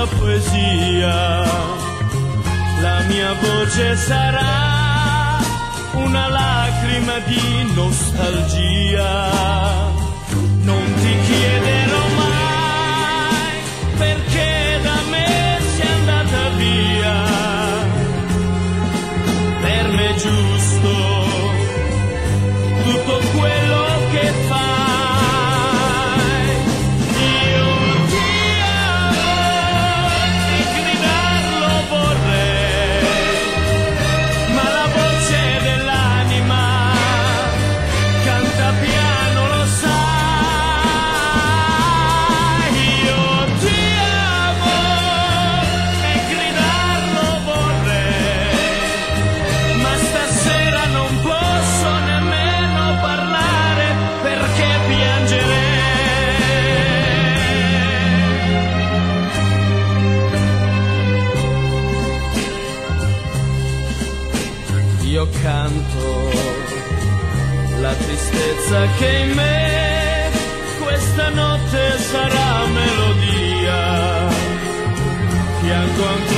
sua poesia. La mia voce sarà una lacrima di nostalgia. Non ti chiederò mai perché da me sei andata via. Per me è giusto tutto quello che fai. Io ti amo e gridarlo vorrei, ma la voce dell'anima canta piano, lo sai. Io ti amo e gridarlo vorrei, ma stasera non posso nemmeno parlare perché piangerei. Io canto la tristezza che in me questa notte sarà melodia. Piango ancora